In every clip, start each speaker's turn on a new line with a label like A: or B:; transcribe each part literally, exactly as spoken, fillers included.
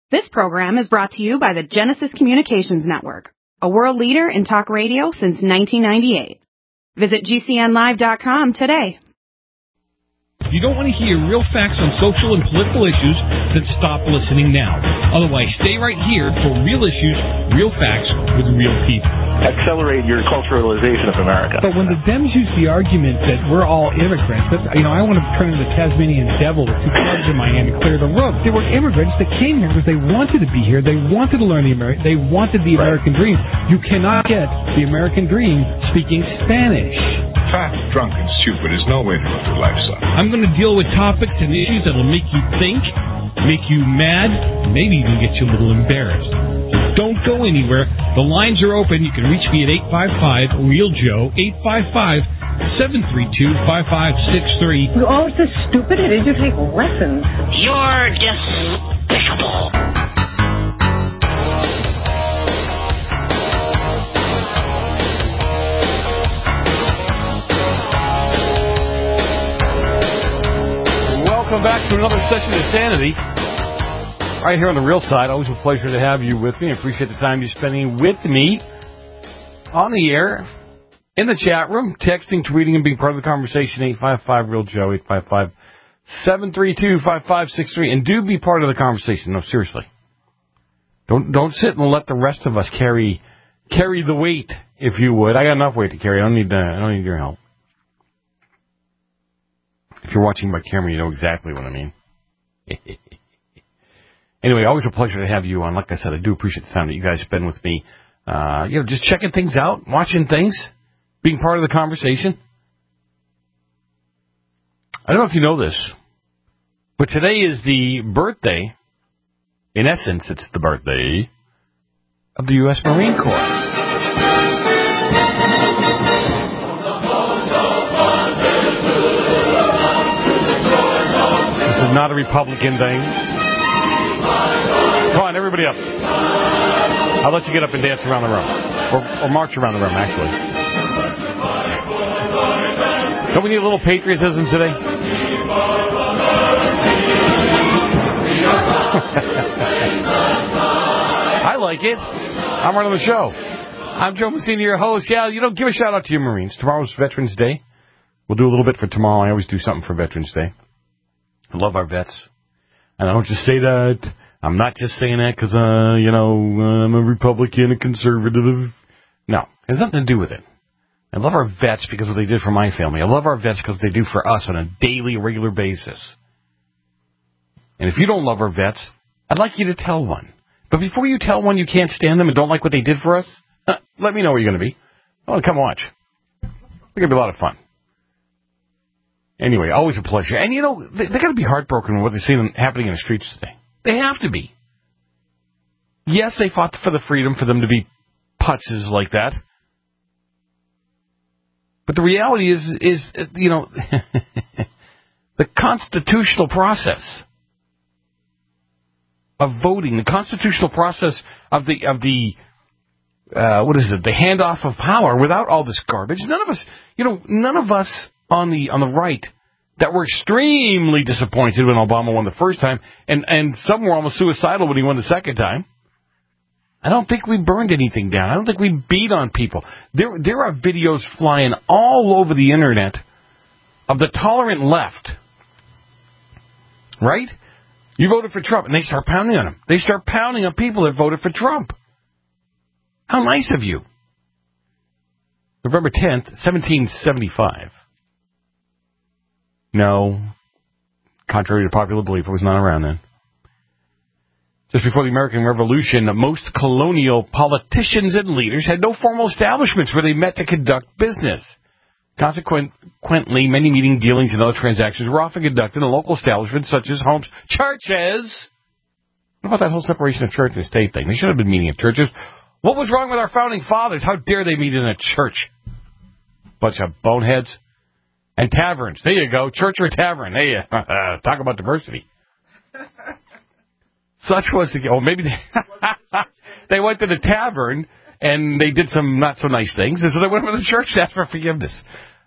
A: This program is brought to you by the Genesis Communications Network, a world leader in talk radio since nineteen ninety-eight. Visit G C N live dot com today.
B: If you don't want to hear real facts on social and political issues, then stop listening now. Otherwise, stay right here for real issues, real facts with real people.
C: Accelerate your culturalization of America.
D: But when the Dems use the argument that we're all immigrants, that, you know, I want to turn into the Tasmanian devil with two clubs in my hand and clear the road. They were immigrants that came here because they wanted to be here. They wanted to learn the American. They wanted the
C: Right.
D: American dream. You cannot get the American dream speaking Spanish.
E: Fat, drunk, and stupid is no way to live your life, son.
B: I'm going to deal with topics and issues that will make you think, make you mad, maybe even get you a little embarrassed. Don't go anywhere. The lines are open. You can reach me at eight five five, REAL Joe, eight five five, seven three two, five five six three.
F: You're all so stupid. It is you take lessons.
G: You're despicable.
H: Welcome back to another session of Sanity. Right here on the real side. Always a pleasure to have you with me. I appreciate the time you're spending with me on the air, in the chat room, texting, tweeting, and being part of the conversation. eight five five, REAL Joe, eight five five, seven three two, five five six three. And do be part of the conversation. No, seriously. Don't don't sit and let the rest of us carry carry the weight, if you would. I got enough weight to carry. I don't need, uh, I don't need your help. If you're watching by camera, you know exactly what I mean. Anyway, always a pleasure to have you on. Like I said, I do appreciate the time that you guys spend with me. Uh, you know, just checking things out, watching things, being part of the conversation. I don't know if you know this, but today is the birthday, in essence, it's the birthday of the U S Marine Corps. This is not a Republican thing. Come on, everybody up. I'll let you get up and dance around the room. Or, or march around the room, actually. Don't we need a little patriotism today? I like it. I'm running the show. I'm Joe Messina, your host. Yeah, you know, give a shout out to your Marines. Tomorrow's Veterans Day. We'll do a little bit for tomorrow. I always do something for Veterans Day. I love our vets. And I don't just say that. I'm not just saying that because, uh, you know, I'm a Republican, a conservative. No, it has nothing to do with it. I love our vets because of what they did for my family. I love our vets because they do for us on a daily, regular basis. And if you don't love our vets, I'd like you to tell one. But before you tell one you can't stand them and don't like what they did for us, uh, let me know where you're going to be. Oh, come watch. It's going to be a lot of fun. Anyway, always a pleasure. And, you know, they, they got to be heartbroken with what they're seeing happening in the streets today. They have to be. Yes, they fought for the freedom for them to be putzes like that. But the reality is, is you know, the constitutional process of voting, the constitutional process of the, of the uh, what is it, the handoff of power without all this garbage. None of us, you know, none of us on the on the right that were extremely disappointed when Obama won the first time, and, and some were almost suicidal when he won the second time. I don't think we burned anything down. I don't think we beat on people. There, there are videos flying all over the internet of the tolerant left. Right? You voted for Trump, and they start pounding on him. They start pounding on people that voted for Trump. How nice of you. November tenth, seventeen seventy-five. No, contrary to popular belief, I was not around then. Just before the American Revolution, most colonial politicians and leaders had no formal establishments where they met to conduct business. Consequently, many meeting, dealings, and other transactions were often conducted in local establishments such as homes, churches. What about that whole separation of church and state thing? They should have been meeting in churches. What was wrong with our founding fathers? How dare they meet in a church? Bunch of boneheads. And taverns. There you go. Church or tavern. Hey, uh, talk about diversity. Such was the... Oh, maybe they... they went to the tavern and they did some not so nice things. And so they went to the church to ask for forgiveness.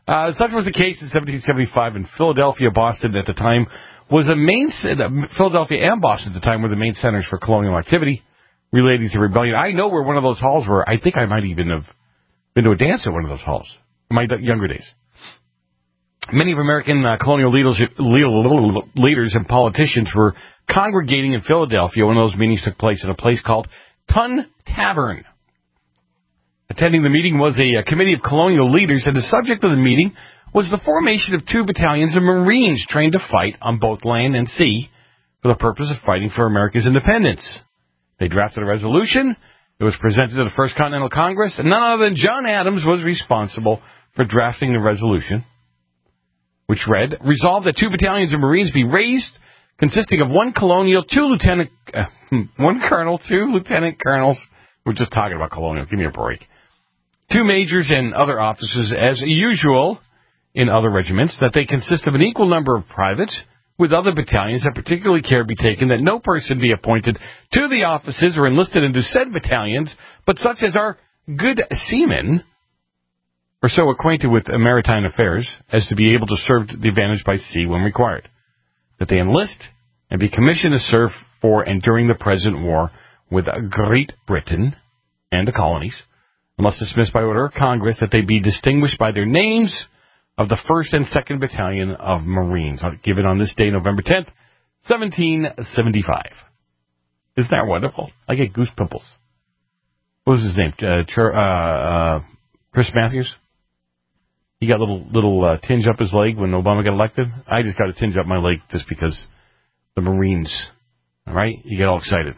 H: Uh, such was the case in seventeen seventy-five in Philadelphia. Boston at the time was a main... Uh, Philadelphia and Boston at the time were the main centers for colonial activity relating to rebellion. I know where one of those halls were. I think I might even have been to a dance at one of those halls in my younger days. Many of American uh, colonial leaders, leaders and politicians were congregating in Philadelphia. One of those meetings took place at a place called Tun Tavern. Attending the meeting was a, a committee of colonial leaders, and the subject of the meeting was the formation of two battalions of Marines trained to fight on both land and sea for the purpose of fighting for America's independence. They drafted a resolution. It was presented to the First Continental Congress, and none other than John Adams was responsible for drafting the resolution, which read, resolved that two battalions of Marines be raised, consisting of one colonial, two lieutenant, uh, one colonel, two lieutenant colonels. We're just talking about colonial. Give me a break. Two majors and other officers, as usual in other regiments, that they consist of an equal number of privates, with other battalions, that particularly care be taken that no person be appointed to the offices or enlisted into said battalions, but such as are good seamen, or so acquainted with maritime affairs as to be able to serve the advantage by sea when required. That they enlist and be commissioned to serve for and during the present war with Great Britain and the colonies, unless dismissed by order of Congress, that they be distinguished by their names of the first and second Battalion of Marines, given on this day, November tenth, seventeen seventy-five. Isn't that wonderful? I get goose pimples. What was his name? Uh, uh, uh, Chris Matthews? He got a little, little uh, tinge up his leg when Obama got elected. I just got a tinge up my leg just because the Marines, all right? You get all excited.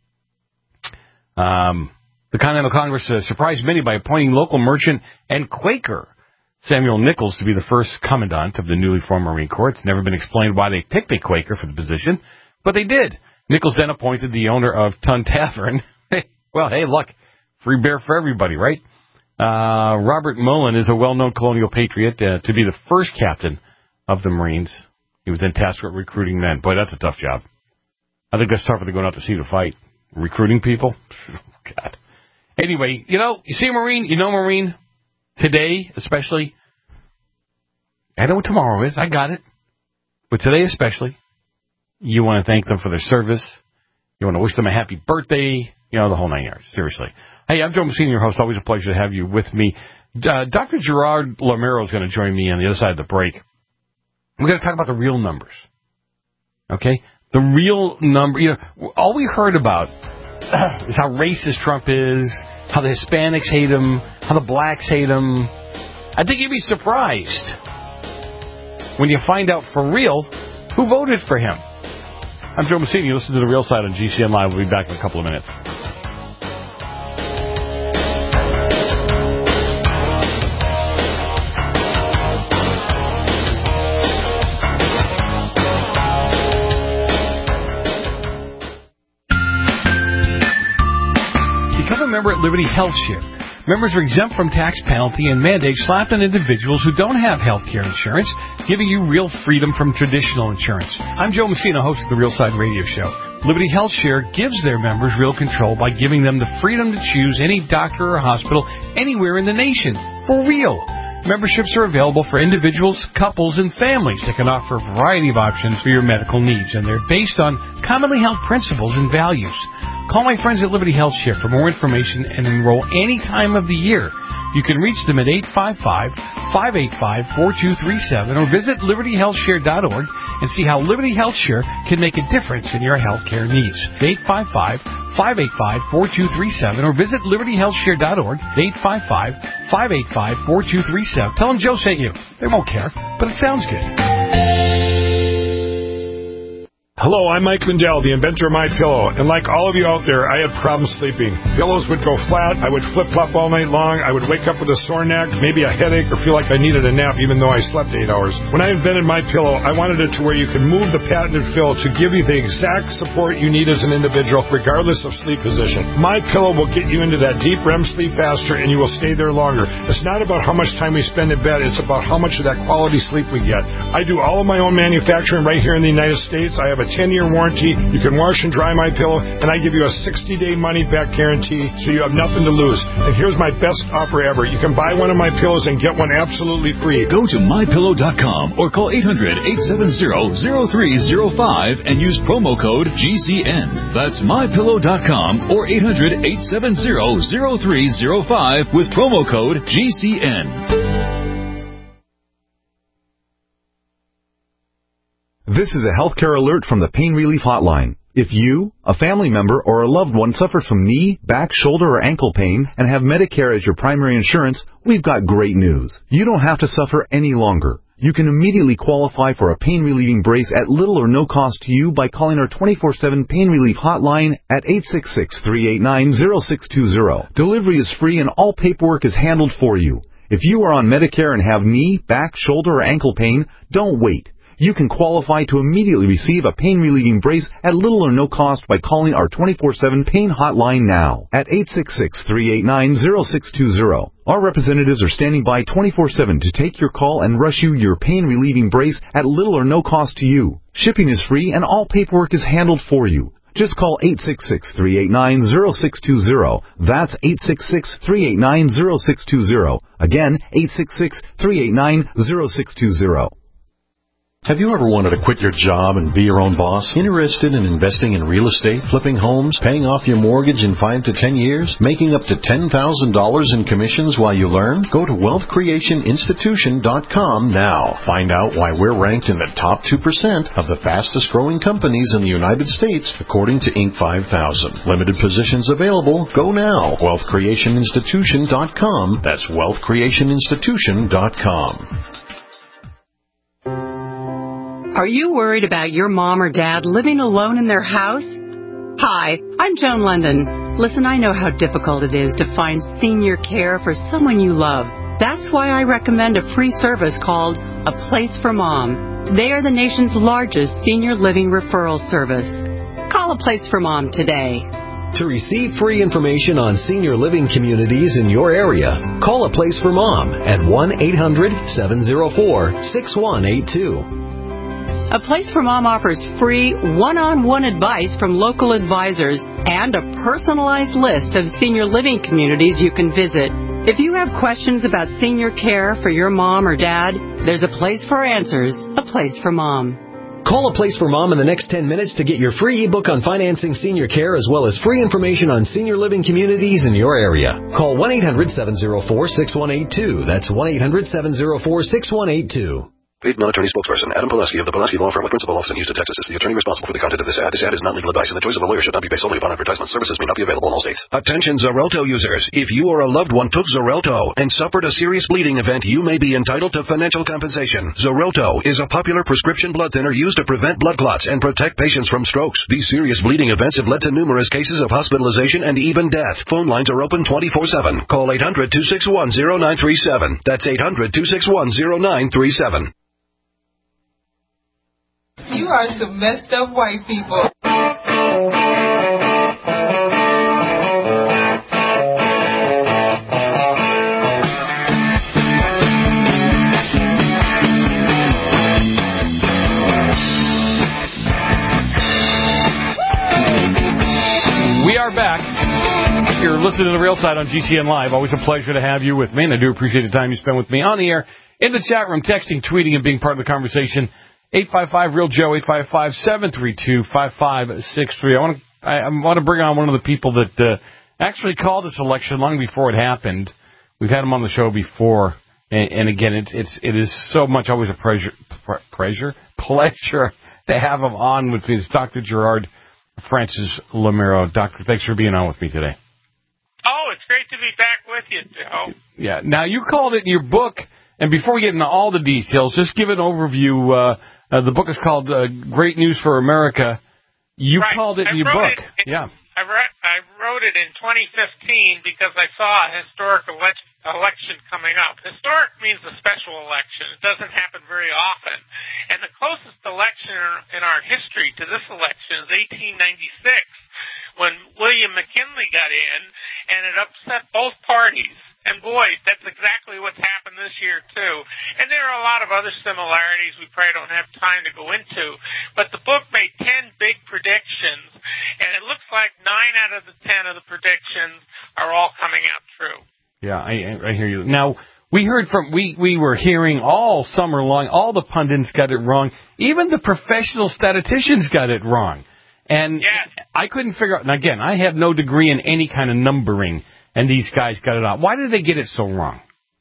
H: Um, the Continental Congress uh, surprised many by appointing local merchant and Quaker Samuel Nichols to be the first commandant of the newly formed Marine Corps. It's never been explained why they picked a Quaker for the position, but they did. Nichols then appointed the owner of Tun Tavern. Well, hey, look, free beer for everybody, right? Uh, Robert Mullen is a well-known colonial patriot uh, to be the first captain of the Marines. He was then tasked with recruiting men. Boy, that's a tough job. I think that's tougher than going out to sea to fight. Recruiting people? God. Anyway, you know, you see a Marine, you know a Marine. Today, especially, I know what tomorrow is. I got it. But today especially, you want to thank them for their service. You want to wish them a happy birthday. You know, the whole nine yards. Seriously. Hey, I'm Joe Messina, your host. Always a pleasure to have you with me. Uh, Doctor Gerard Lamero is going to join me on the other side of the break. We're going to talk about the real numbers. Okay? The real number. You know, all we heard about is how racist Trump is, how the Hispanics hate him, how the blacks hate him. I think you'd be surprised when you find out for real who voted for him. I'm Joe Messina. You listen to The Real Side on G C N Live. We'll be back in a couple of minutes. Member at Liberty Health Share. Members are exempt from tax penalty and mandates slapped on individuals who don't have health care insurance, giving you real freedom from traditional insurance. I'm Joe Messina, host of the Real Side Radio Show. Liberty Health Share gives their members real control by giving them the freedom to choose any doctor or hospital anywhere in the nation. For real. Memberships are available for individuals, couples, and families that can offer a variety of options for your medical needs, and they're based on commonly held principles and values. Call my friends at Liberty Health Share for more information and enroll any time of the year. You can reach them at eight five five, five eight five, four two three seven or visit liberty health share dot org and see how Liberty Health Share can make a difference in your health care needs. eight five five, five eight five, four two three seven or visit liberty health share dot org, eight five five, five eight five, four two three seven. Tell them Joe sent you. They won't care, but it sounds good.
I: Hello, I'm Mike Lindell, the inventor of MyPillow, and like all of you out there, I had problems sleeping. Pillows would go flat, I would flip-flop all night long, I would wake up with a sore neck, maybe a headache, or feel like I needed a nap even though I slept eight hours. When I invented MyPillow, I wanted it to where you can move the patented fill to give you the exact support you need as an individual, regardless of sleep position. MyPillow will get you into that deep R E M sleep faster, and you will stay there longer. It's not about how much time we spend in bed, it's about how much of that quality sleep we get. I do all of my own manufacturing right here in the United States. I have a ten-year warranty. You can wash and dry My Pillow, and I give you a sixty-day money-back guarantee, so you have nothing to lose. And here's my best offer ever. You can buy one of my pillows and get one absolutely free.
J: Go to my pillow dot com or call eight hundred, eight seven zero, zero three zero five and use promo code G C N. That's my pillow dot com or eight hundred, eight seven zero, zero three zero five with promo code G C N.
K: This is a healthcare alert from the Pain Relief Hotline. If you, a family member, or a loved one suffers from knee, back, shoulder, or ankle pain and have Medicare as your primary insurance, we've got great news. You don't have to suffer any longer. You can immediately qualify for a pain-relieving brace at little or no cost to you by calling our twenty-four seven Pain Relief Hotline at eight six six, three eight nine, zero six two zero. Delivery is free and all paperwork is handled for you. If you are on Medicare and have knee, back, shoulder, or ankle pain, don't wait. You can qualify to immediately receive a pain-relieving brace at little or no cost by calling our twenty-four seven Pain Hotline now at eight six six, three eight nine, zero six two zero. Our representatives are standing by twenty-four seven to take your call and rush you your pain-relieving brace at little or no cost to you. Shipping is free and all paperwork is handled for you. Just call eight six six, three eight nine, zero six two zero. That's eight six six, three eight nine, zero six two zero. Again, eight six six, three eight nine, zero six two zero.
L: Have you ever wanted to quit your job and be your own boss? Interested in investing in real estate, flipping homes, paying off your mortgage in five to ten years, making up to ten thousand dollars in commissions while you learn? Go to wealth creation institution dot com now. Find out why we're ranked in the top two percent of the fastest growing companies in the United States, according to Inc five thousand. Limited positions available. Go now. wealth creation institution dot com. That's wealth creation institution dot com.
M: Are you worried about your mom or dad living alone in their house? Hi, I'm Joan London. Listen, I know how difficult it is to find senior care for someone you love. That's why I recommend a free service called A Place for Mom. They are the nation's largest senior living referral service. Call A Place for Mom today.
N: To receive free information on senior living communities in your area, call A Place for Mom at one eight hundred, seven oh four, six one eight two.
M: A Place for Mom offers free one-on-one advice from local advisors and a personalized list of senior living communities you can visit. If you have questions about senior care for your mom or dad, there's a place for answers, A Place for Mom.
N: Call A Place for Mom in the next ten minutes to get your free ebook on financing senior care as well as free information on senior living communities in your area. Call one eight hundred, seven oh four, six one eight two. That's one eight hundred, seven oh four, six one eight two.
O: Paid non-attorney spokesperson Adam Pulaski of the Pulaski Law Firm with principal office in Houston, Texas is the attorney responsible for the content of this ad. This ad is not legal advice, and the choice of a lawyer should not be based solely upon advertisement. Services may not be available in all states.
P: Attention Xarelto users. If you or a loved one took Xarelto and suffered a serious bleeding event, you may be entitled to financial compensation. Xarelto is a popular prescription blood thinner used to prevent blood clots and protect patients from strokes. These serious bleeding events have led to numerous cases of hospitalization and even death. Phone lines are open twenty-four seven. Call eight hundred, two six one, zero nine three seven. That's eight hundred, two six one, zero nine three seven.
Q: You are some messed up white people.
H: We are back. You're listening to The Real Side on G C N Live. Always a pleasure to have you with me, and I do appreciate the time you spend with me on the air, in the chat room, texting, tweeting, and being part of the conversation. eight five five, real Joe, eight five five, seven three two, five five six three. I want to I, I want to bring on one of the people that uh, actually called this election long before it happened. We've had him on the show before, and, and again, it, it's it is so much always a pleasure, pleasure, pleasure to have him on with me. It's Doctor Gerard Francis Lamero. Doctor, thanks for being on with me today.
R: Oh, it's great to be back with you, Joe.
H: Yeah. Now, you called it in your book, and before we get into all the details, just give an overview. Uh, uh, the book is called uh, Great News for America. You
R: right.
H: called it in
R: I
H: your book.
R: It,
H: yeah.
R: I wrote, I wrote it in twenty fifteen because I saw a historic ele- election coming up. Historic means a special election. It doesn't happen very often. And the closest election in our history to this election is eighteen ninety-six, when William McKinley got in, and it upset both parties. And boy, that's exactly what's happened this year, too. And there are a lot of other similarities we probably don't have time to go into. But the book made ten nine out of the ten of the predictions are all coming out true.
H: Yeah, I, I hear you. Now, we heard from, we, we were hearing all summer long, all the pundits got it wrong. Even the professional statisticians got it wrong. And yes. I couldn't figure out, and again, I have no degree in any kind of numbering, and these guys got it out. Why did they get it so wrong?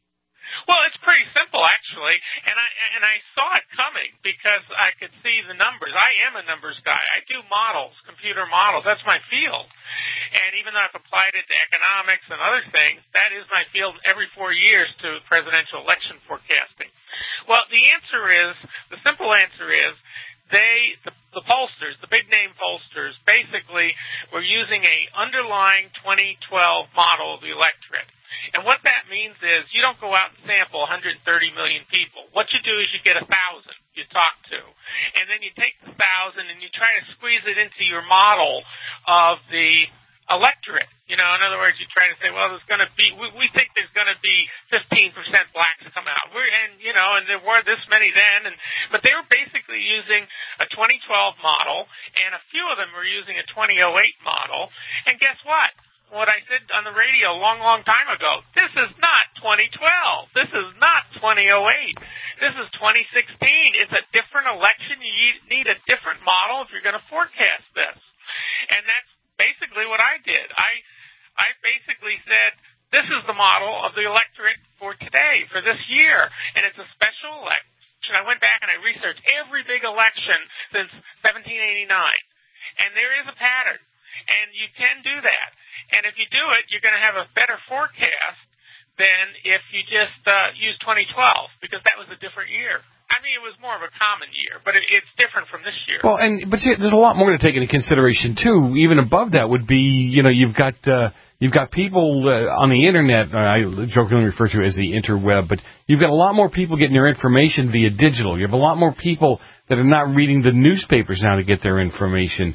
R: Well, it's pretty simple, actually, and I and I saw it coming because I could see the numbers. I am a numbers guy. I do models, computer models. That's my field. And even though I've applied it to economics and other things, that is my field every four years to presidential election forecasting. Well, the answer is, the simple answer is, they, the, the pollsters, the big-name pollsters, basically were using a underlying twenty twelve model of the electorate. And what that means is you don't go out and sample one hundred thirty million people. What you do is you get a thousand you talk to. And then you take the thousand and you try to squeeze it into your model of the electorate. You know, in other words, you try to say, well, there's going to be, we, we think there's going to be fifteen percent blacks come out. We're, and, you know, and there were this many then. And, but they were basically using a twenty twelve model, and a few of them were using a twenty oh eight model. And guess what? What I said on the radio a long, long time ago, this is not twenty twelve. This is not twenty oh eight. This is twenty sixteen. It's a different election. You need a different model if you're going to forecast this. And that's basically what I did. I I basically said, this is the model of the electorate for today, for this year, and it's a special election. I went back and I researched every big election since seventeen eighty-nine, and there is a pattern, and you can do that. And if you do it, you're going to have a better forecast than if you just uh, use twenty twelve, because that was a different year. I mean, it was more of a common year, but it, it's different from this year.
H: Well, and but see, there's a lot more to take into consideration too. Even above that would be, you know, you've got uh, you've got people uh, on the internet. Uh, I jokingly refer to it as the interweb, but you've got a lot more people getting their information via digital. You have a lot more people that are not reading the newspapers now to get their information.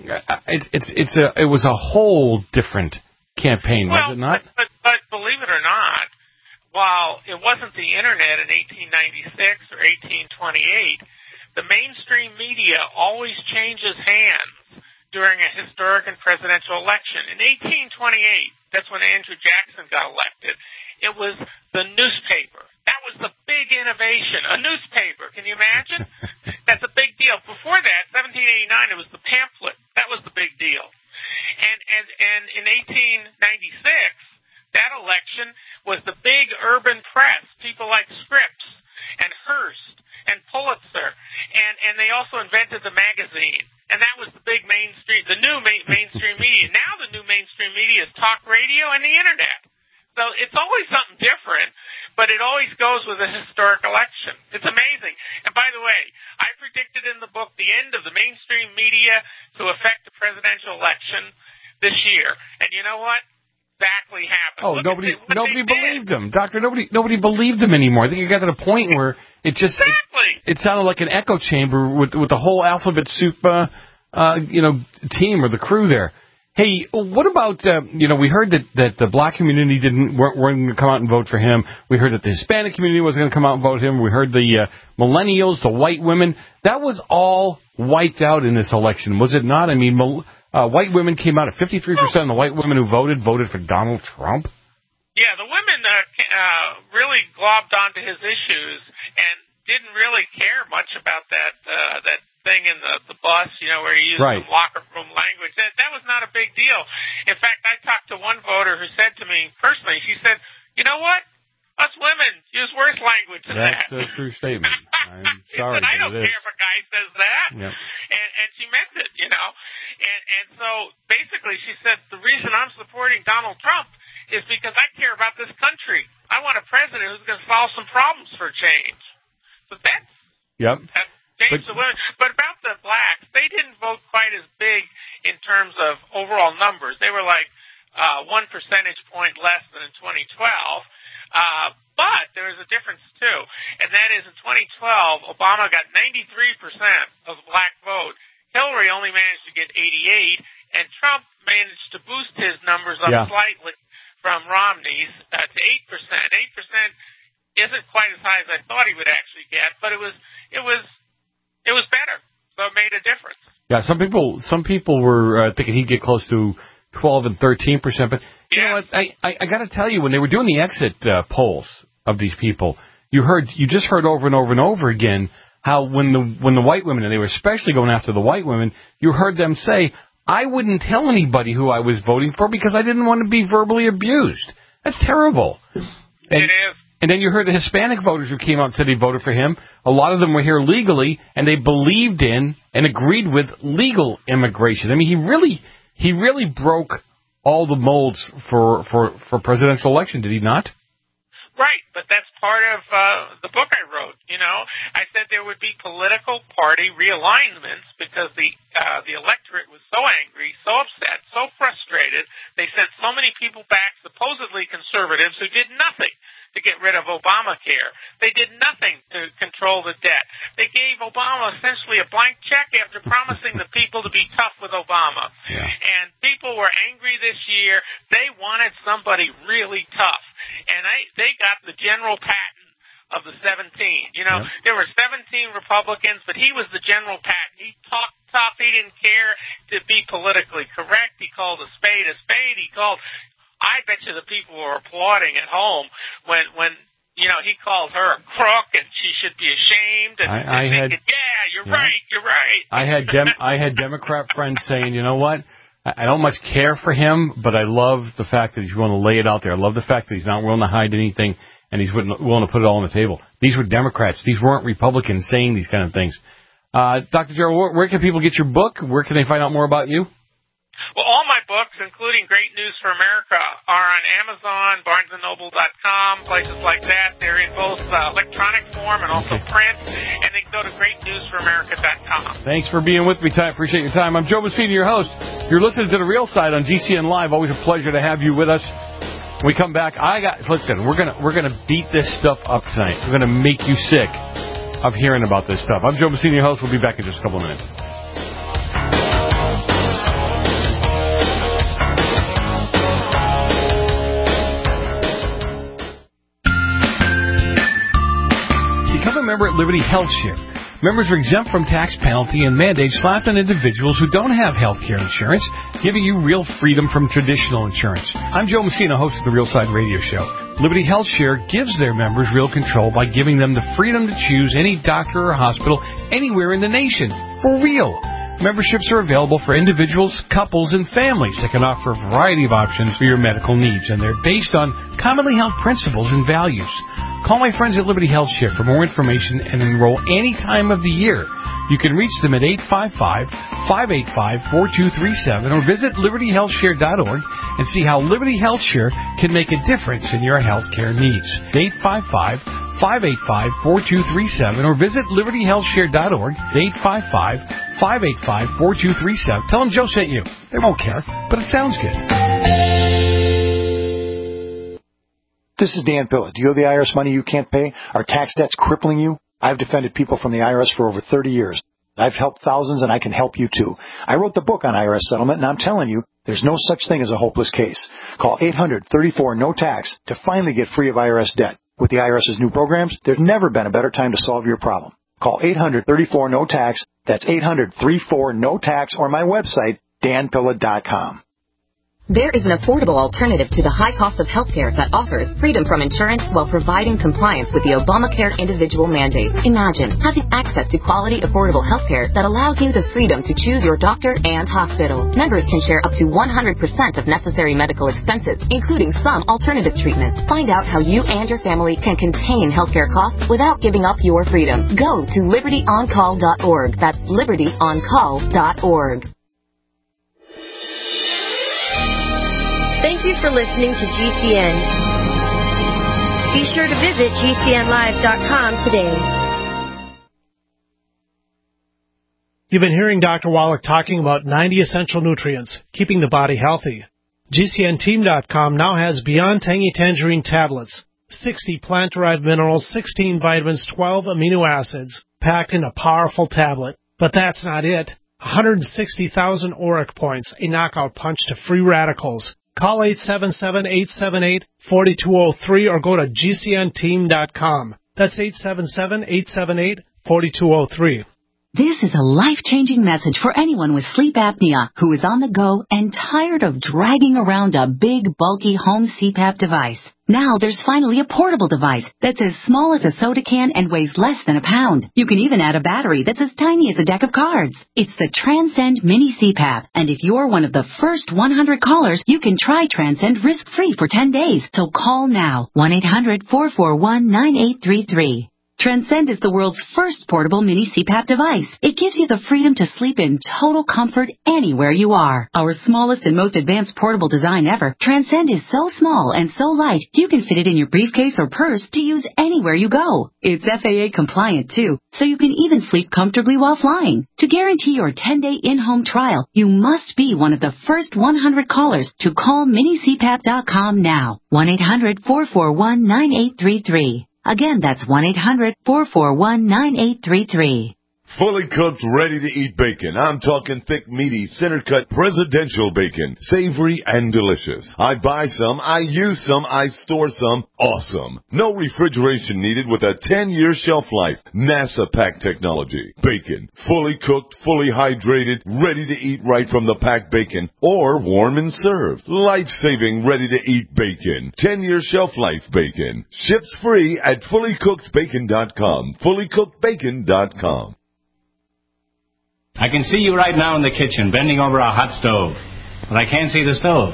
H: It, it's it's a it was a whole different campaign,
R: well,
H: was it not?
R: But, but but believe it or not, while it wasn't the internet in eighteen ninety-six or eighteen twenty-eight, the mainstream media always changes hands during a historic and presidential election. In eighteen twenty-eight, that's when Andrew Jackson got elected, it was the newspaper. That was the big innovation, a newspaper. Can you imagine? That's a big deal. Before that, seventeen eighty-nine, it was the pamphlet. That was the big deal. And and and in eighteen ninety-six, that election was the big urban press, people like Scripps and Hearst and Pulitzer, and, and they also invented the magazine. And that was the big mainstream, the new ma- mainstream media. Now the new mainstream media is talk radio and the internet. So it's always something different, but it always goes with a historic election. It's amazing. And by the way, I predicted in the book the end of the mainstream media to affect the presidential election this year. And you know what? Exactly happened.
H: Oh,
R: Look
H: nobody,
R: at
H: nobody believed them, Doctor. Nobody, nobody believed them anymore. I think it got to the point where it just
R: exactly.
H: it, it sounded like an echo chamber with with the whole alphabet soup, uh, uh, you know, team or the crew there. Hey, what about uh, you know? We heard that, that the black community didn't weren't, weren't going to come out and vote for him. We heard that the Hispanic community wasn't going to come out and vote for him. We heard the uh, millennials, the white women. That was all wiped out in this election, was it not? I mean. Mil- Uh, white women came out at fifty-three percent of the white women who voted, voted for Donald Trump.
R: Yeah, the women uh, uh, really globbed onto his issues and didn't really care much about that uh, that thing in the, the bus, you know, where he used
H: right.
R: some locker room language. That, that was not a big deal. In fact, I talked to one voter who said to me personally, she said, you know what? Us women use worse language than
H: That's
R: that.
H: a true statement. I'm sorry,
R: said, I don't
H: but it
R: care
H: is.
R: if a guy says that.
H: Yep.
R: And, and she meant it, you know. And, and so basically she said, the reason I'm supporting Donald Trump is because I care about this country. I want a president who's going to solve some problems for change. So that's,
H: yep.
R: that's changed
H: but,
R: the women. But about the blacks, they didn't vote quite as big in terms of overall numbers. They were like uh, one percentage point less than in twenty twelve. Uh, but there is a difference, too, and that is in twenty twelve, Obama got ninety-three percent of the black vote. Hillary only managed to get eighty-eight, and Trump managed to boost his numbers up
H: yeah.
R: slightly from Romney's uh, to eight percent. eight percent isn't quite as high as I thought he would actually get, but it was it was, it was better, so it made a difference.
H: Yeah, some people some people were uh, thinking he'd get close to twelve and thirteen percent. But you
R: yeah.
H: know what? I, I, I got to tell you, when they were doing the exit uh, polls of these people, you heard you just heard over and over and over again how when the when the white women, and they were especially going after the white women, you heard them say, I wouldn't tell anybody who I was voting for because I didn't want to be verbally abused. That's terrible. And,
R: it is.
H: And then you heard the Hispanic voters who came out and said they voted for him. A lot of them were here legally, and they believed in and agreed with legal immigration. I mean, he really he really broke all the molds for, for, for presidential election, did he not?
R: Right, but that's part of uh, the book I wrote. You know, I said there would be political party realignments because the uh, the electorate was so angry, so upset, so frustrated. They sent so many people back, supposedly conservatives, who did nothing to get rid of Obamacare. They did nothing to control the debt. They gave Obama essentially a blank check after promising the people to be tough with Obama.
H: Yeah.
R: And people were angry this year. They wanted somebody really tough. And I, they got the General Patton of the seventeen. You know, yep. There were seventeen Republicans, but he was the General Patton. He talked tough. He didn't care to be politically correct. He called a spade a spade. He called, I bet you the people were applauding at home when, when you know, he called her a crook and she should be ashamed. And,
H: I, I
R: and
H: had,
R: thinking, yeah, you're
H: yeah.
R: right, you're right.
H: I had dem, I had Democrat friends saying, you know what? I don't much care for him, but I love the fact that he's willing to lay it out there. I love the fact that he's not willing to hide anything, and he's willing to put it all on the table. These were Democrats. These weren't Republicans saying these kind of things. Uh, Doctor Gerald, where, where can people get your book? Where can they find out more about you?
R: Well, all my books, including Great News for America, are on Amazon, barnes and noble dot com, places like that. They're in both uh, electronic form and also print, and they can go to great news for america dot com.
H: Thanks for being with me, Ty. Appreciate your time. I'm Joe Messina, your host. You're listening to The Real Side on G C N Live. Always a pleasure to have you with us. When we come back, I got listen. We're gonna we're gonna beat this stuff up tonight. We're gonna make you sick of hearing about this stuff. I'm Joe Messina, your host. We'll be back in just a couple of minutes. Become a member at Liberty Health Share. Members are exempt from tax penalty and mandates slapped on individuals who don't have health care insurance, giving you real freedom from traditional insurance. I'm Joe Messina, host of the Real Side Radio Show. Liberty Health Share gives their members real control by giving them the freedom to choose any doctor or hospital anywhere in the nation. For real. Memberships are available for individuals, couples, and families that can offer a variety of options for your medical needs, and they're based on commonly held principles and values. Call my friends at Liberty Health Share for more information and enroll any time of the year. You can reach them at eight five five, five eight five, four two three seven or visit liberty health share dot org and see how Liberty Health Share can make a difference in your health care needs. eight five five, five eight five, four two three seven or visit liberty health share dot org. eight five five, five eight five, four two three seven. Tell them Joe sent you. They won't care, but it sounds good.
S: This is Dan Pilla. Do you owe the I R S money you can't pay? Are tax debts crippling you? I've defended people from the I R S for over thirty years. I've helped thousands, and I can help you, too. I wrote the book on I R S settlement, and I'm telling you, there's no such thing as a hopeless case. Call eight hundred, thirty-four, no tax to finally get free of I R S debt. With the IRS's new programs, there's never been a better time to solve your problem. Call eight hundred, thirty-four, no tax. That's eight hundred, thirty-four, no tax, or my website, dan pilla dot com.
T: There is an affordable alternative to the high cost of healthcare that offers freedom from insurance while providing compliance with the Obamacare individual mandate. Imagine having access to quality, affordable healthcare that allows you the freedom to choose your doctor and hospital. Members can share up to one hundred percent of necessary medical expenses, including some alternative treatments. Find out how you and your family can contain healthcare costs without giving up your freedom. Go to liberty on call dot org. That's liberty on call dot org.
U: Thank you for listening to G C N. Be sure to visit G C N live dot com today.
V: You've been hearing Doctor Wallach talking about ninety essential nutrients, keeping the body healthy. G C N team dot com now has Beyond Tangy Tangerine tablets, sixty plant-derived minerals, sixteen vitamins, twelve amino acids, packed in a powerful tablet. But that's not it. one hundred sixty thousand auric points, a knockout punch to free radicals. Call eight seven seven, eight seven eight, four two zero three or go to G C N team dot com. That's eight seven seven, eight seven eight, four two zero three.
A: This is a life-changing message for anyone with sleep apnea who is on the go and tired of dragging around a big, bulky home C PAP device. Now there's finally a portable device that's as small as a soda can and weighs less than a pound. You can even add a battery that's as tiny as a deck of cards. It's the Transcend Mini C PAP, and if you're one of the first one hundred callers, you can try Transcend risk-free for ten days. So call now, one eight hundred, four four one, nine eight three three. Transcend is the world's first portable mini C PAP device. It gives you the freedom to sleep in total comfort anywhere you are. Our smallest and most advanced portable design ever, Transcend is so small and so light, you can fit it in your briefcase or purse to use anywhere you go. It's F A A compliant too, so you can even sleep comfortably while flying. To guarantee your ten-day in-home trial, you must be one of the first one hundred callers to call mini C PAP dot com now. one eight hundred, four four one, nine eight three three. Again, that's one eight hundred, four four one, nine eight three three.
C: Fully cooked, ready-to-eat bacon. I'm talking thick, meaty, center-cut, presidential bacon. Savory and delicious. I buy some, I use some, I store some. Awesome. No refrigeration needed with a ten-year shelf life. NASA pack technology. Bacon. Fully cooked, fully hydrated, ready to eat right from the packed bacon. Or warm and served. Life-saving, ready-to-eat bacon. ten-year shelf life bacon. Ships free at fully cooked bacon dot com. fully cooked bacon dot com.
W: I can see you right now in the kitchen, bending over a hot stove. But I can't see the stove.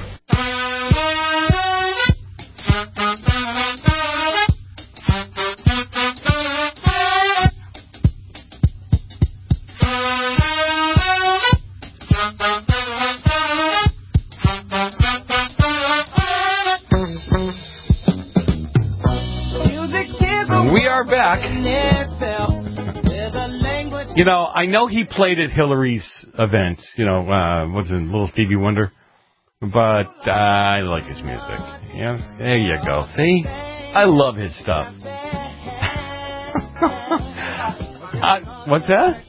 H: We are back. You know, I know he played at Hillary's event, you know, uh, what's it, Little Stevie Wonder? But uh, I like his music. Yes, there you go. See? I love his stuff. uh, what's that?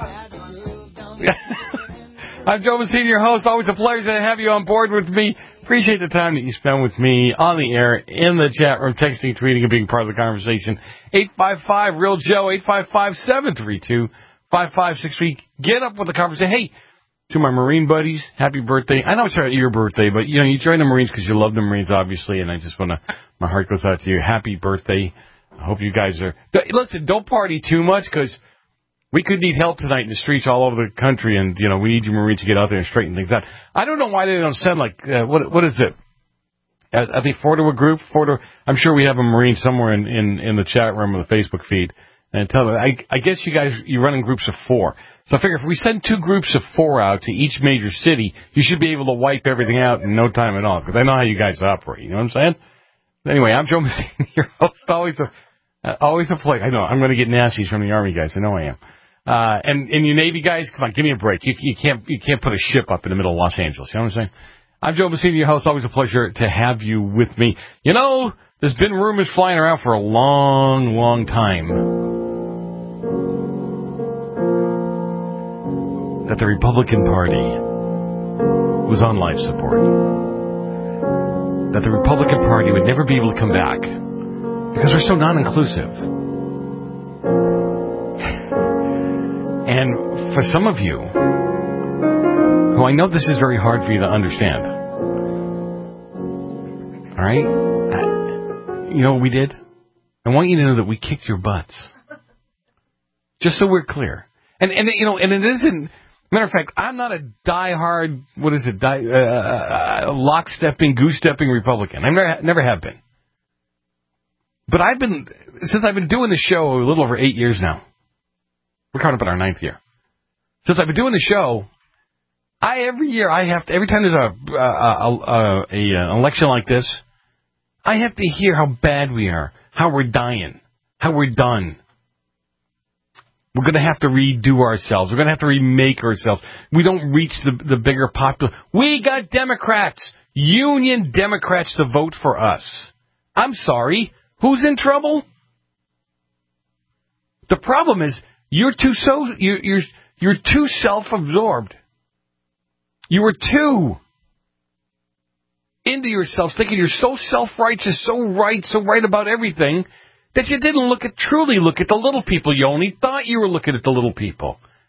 H: I'm Joe Messina, your host. Always a pleasure to have you on board with me. Appreciate the time that you spend with me on the air, in the chat room, texting, tweeting, and being part of the conversation. eight five five, real Joe, eight five five, seven three two, five five six three. Get up with the conversation. Hey, to my Marine buddies, happy birthday. I know it's not your birthday, but, you know, you joined the Marines because you love the Marines, obviously, and I just want to, my heart goes out to you. Happy birthday. I hope you guys are, listen, don't party too much because we could need help tonight in the streets all over the country, and, you know, we need you Marines to get out there and straighten things out. I don't know why they don't send, like, uh, what what is it? I, I think four to a group, four to, I'm sure we have a Marine somewhere in, in, in the chat room or the Facebook feed. And tell them, I, I guess you guys, you run in groups of four. So I figure if we send two groups of four out to each major city, you should be able to wipe everything out in no time at all, because I know how you guys operate. You know what I'm saying? Anyway, I'm Joe Messina, your host. Always a, uh, always a pleasure. I know, I'm going to get nasties from the Army guys. I know I am. Uh, and, and you Navy guys, come on, give me a break. You, you can't, you can't put a ship up in the middle of Los Angeles. You know what I'm saying? I'm Joe Messina, your host. Always a pleasure to have you with me. You know, there's been rumors flying around for a long, long time that the Republican Party was on life support. That the Republican Party would never be able to come back because we're so non-inclusive. And for some of you, who I know this is very hard for you to understand, all right? You know what we did? I want you to know that we kicked your butts. Just so we're clear. And, and you know, and it isn't... Matter of fact, I'm not a diehard, what is it, die, uh, uh, lock-stepping, goose-stepping Republican. I never, never have been. But I've been, since I've been doing the show a little over eight years now, we're coming up in our ninth year. Since I've been doing the show, I every year, I have to, every time there's a, a, a, a, a an election like this, I have to hear how bad we are, how we're dying, how we're done. We're going to have to redo ourselves. We're going to have to remake ourselves. We don't reach the, the bigger popular. We got Democrats, union Democrats to vote for us. I'm sorry. Who's in trouble? The problem is you're too so you're you're, you're too self-absorbed. You were too into yourselves, thinking you're so self-righteous, so right, so right about everything, that you didn't look at, truly look at the little people. You only thought you were looking at the little people.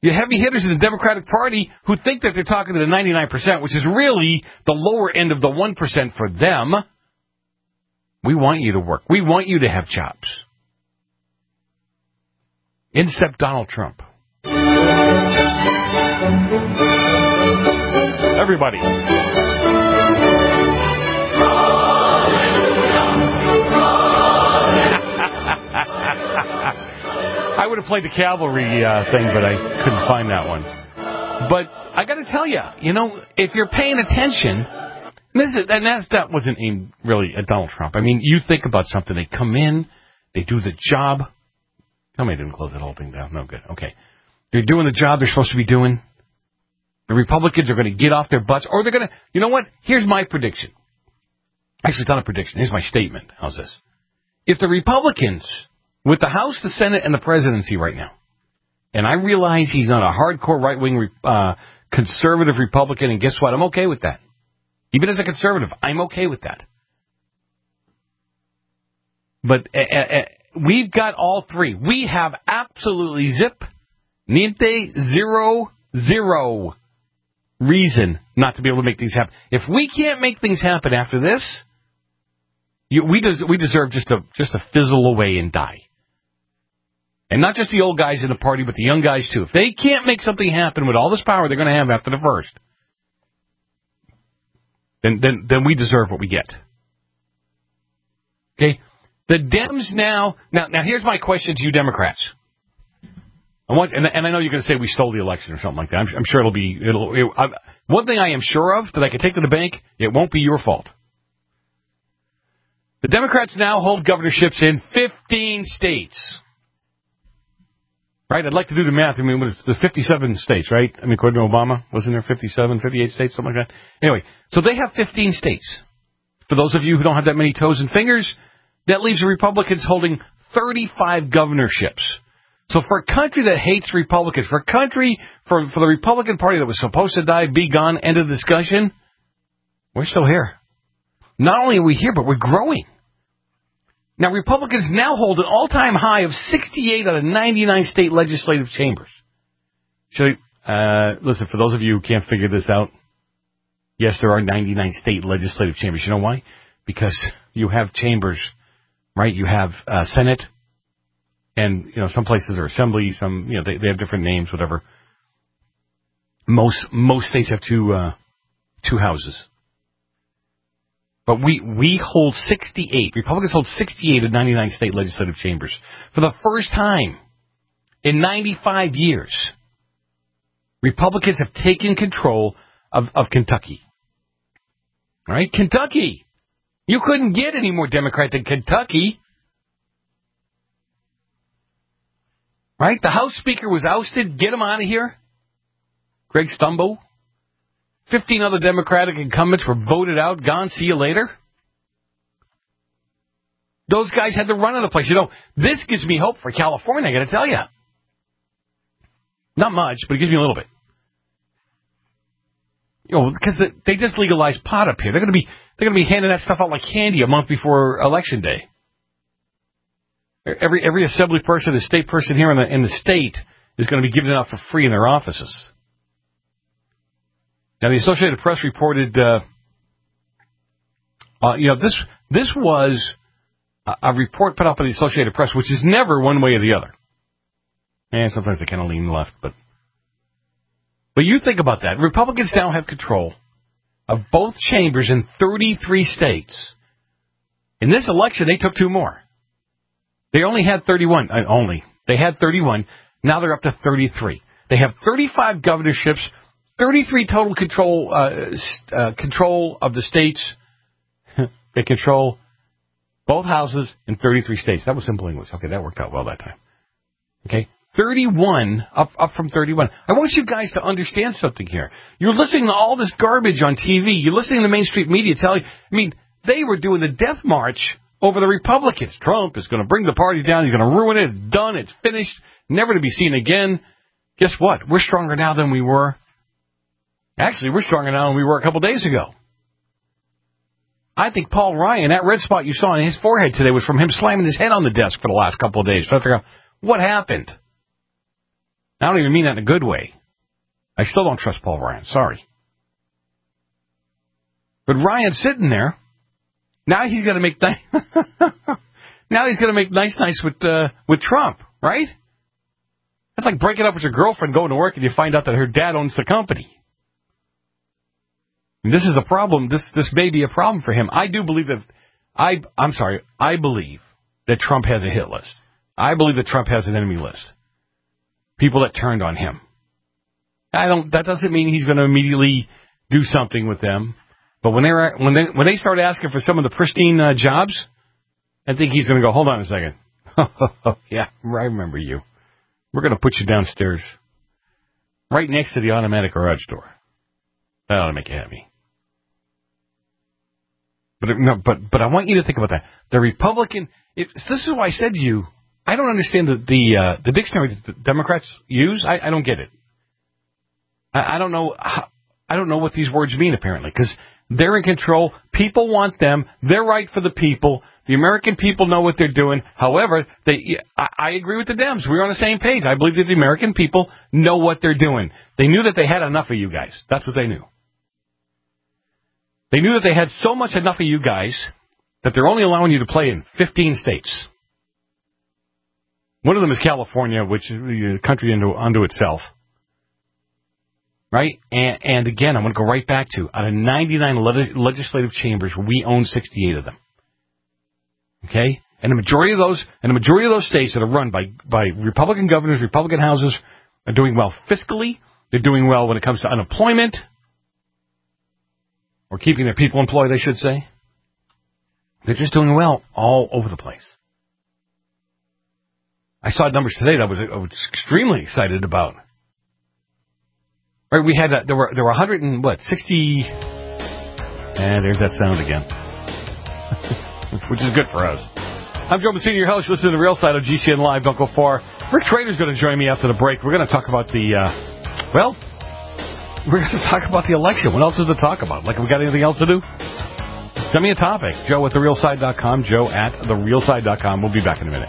H: You have heavy hitters in the Democratic Party who think that they're talking to the ninety-nine percent, which is really the lower end of the one percent for them. We want you to work. We want you to have jobs. In stepped Donald Trump. Everybody. I would have played the cavalry uh, thing, but I couldn't find that one. But I got to tell you, you know, if you're paying attention, this is, and that, that wasn't aimed really at Donald Trump. I mean, you think about something. They come in, they do the job. Tell me I didn't close that whole thing down. No good. Okay. They're doing the job they're supposed to be doing. The Republicans are going to get off their butts, or they're going to, you know what? Here's my prediction. Actually, it's not a prediction. Here's my statement. How's this? If the Republicans, with the House, the Senate, and the presidency right now, and I realize he's not a hardcore right-wing uh, conservative Republican, and guess what? I'm okay with that. Even as a conservative, I'm okay with that. But uh, uh, we've got all three. We have absolutely zip, niente, zero, zero reason not to be able to make things happen. If we can't make things happen after this, you, we, des- we deserve just to just to fizzle away and die. And not just the old guys in the party, but the young guys, too. If they can't make something happen with all this power they're going to have after the first, then, then, then we deserve what we get. Okay? The Dems now... Now, now here's my question to you Democrats. I want, and, and I know you're going to say we stole the election or something like that. I'm, I'm sure it'll be... It'll, it, I, one thing I am sure of, that I can take to the bank, it won't be your fault. The Democrats now hold governorships in fifteen states. Right? I'd like to do the math. I mean, what is there's fifty-seven states, right? I mean, according to Obama, wasn't there fifty-seven, fifty-eight states, something like that? Anyway, so they have fifteen states. For those of you who don't have that many toes and fingers, that leaves the Republicans holding thirty-five governorships. So for a country that hates Republicans, for a country, for, for the Republican Party that was supposed to die, be gone, end of discussion, we're still here. Not only are we here, but we're growing. Now, Republicans now hold an all-time high of sixty-eight out of ninety-nine state legislative chambers. So, uh, listen, for those of you who can't figure this out, yes, there are ninety-nine state legislative chambers. You know why? Because you have chambers, right? You have uh, Senate, and, you know, some places are assembly, some, you know, they, they have different names, whatever. Most most states have two uh, two houses. But we, we hold sixty-eight. Republicans hold sixty-eight of ninety-nine state legislative chambers. For the first time in ninety-five years, Republicans have taken control of, of Kentucky. All right? Kentucky. You couldn't get any more Democrat than Kentucky. Right? The House Speaker was ousted. Get him out of here. Greg Stumbo. Fifteen other Democratic incumbents were voted out, gone, see you later. Those guys had to run out of the place. You know, this gives me hope for California, I got to tell you. Not much, but it gives me a little bit. You know, because they just legalized pot up here. They're going to be they're going to be handing that stuff out like candy a month before Election Day. Every every assembly person, a state person here in the in the state is going to be giving it out for free in their offices. Now, the Associated Press reported, uh, uh, you know, this this was a, a report put out by the Associated Press, which is never one way or the other. And sometimes they kind of lean left, but but you think about that. Republicans now have control of both chambers in thirty-three states. In this election, they took two more. They only had thirty-one. Uh, only they had thirty-one. Now they're up to thirty-three. They have thirty-five governorships. thirty-three total control uh, uh, control of the states. They control both houses in thirty-three states. That was simple English. Okay, that worked out well that time. Okay, thirty-one, up up from thirty-one. I want you guys to understand something here. You're listening to all this garbage on T V. You're listening to mainstream media tell you, I mean, they were doing the death march over the Republicans. Trump is going to bring the party down. He's going to ruin it. It's done. It's finished. Never to be seen again. Guess what? We're stronger now than we were. Actually, we're stronger now than we were a couple days ago. I think Paul Ryan, that red spot you saw on his forehead today was from him slamming his head on the desk for the last couple of days. Trying to figure out what happened. I don't even mean that in a good way. I still don't trust Paul Ryan. Sorry. But Ryan's sitting there. Now he's going to make th- now he's going to make nice, nice with uh, with Trump, right? That's like breaking up with your girlfriend, going to work, and you find out that her dad owns the company. And this is a problem. This this may be a problem for him. I do believe that. I I'm sorry. I believe that Trump has a hit list. I believe that Trump has an enemy list. People that turned on him. I don't. That doesn't mean he's going to immediately do something with them. But when they when they when they start asking for some of the pristine uh, jobs, I think he's going to go. Hold on a second. Yeah, I remember you. We're going to put you downstairs, right next to the automatic garage door. That ought to make you happy. But no, but but I want you to think about that. The Republican. If, this is why I said to you, I don't understand the the uh, the dictionary that the Democrats use. I, I don't get it. I, I don't know. How, I don't know what these words mean apparently because they're in control. People want them. They're right for the people. The American people know what they're doing. However, they. I, I agree with the Dems. We're on the same page. I believe that the American people know what they're doing. They knew that they had enough of you guys. That's what they knew. They knew that they had so much enough of you guys that they're only allowing you to play in fifteen states. One of them is California, which is a country unto, unto itself. Right? And, and again, I'm going to go right back to, out of ninety-nine le- legislative chambers, we own sixty-eight of them. Okay? And the majority of those, and the majority of those states that are run by, by Republican governors, Republican houses, are doing well fiscally. They're doing well when it comes to unemployment. Or keeping their people employed, I should say. They're just doing well all over the place. I saw numbers today that I was, I was extremely excited about. Right, we had uh, there were there were one hundred and what sixty, and there's that sound again, which is good for us. I'm Joe Messina, your host. Listen to the real side of G C N Live. Don't go far. Rick Trader's going to join me after the break. We're going to talk about the uh, well. We're going to talk about the election. What else is to talk about? Like, we got anything else to do? Send me a topic. Joe at the real side dot com. Joe at the real side dot com. We'll be back in a minute.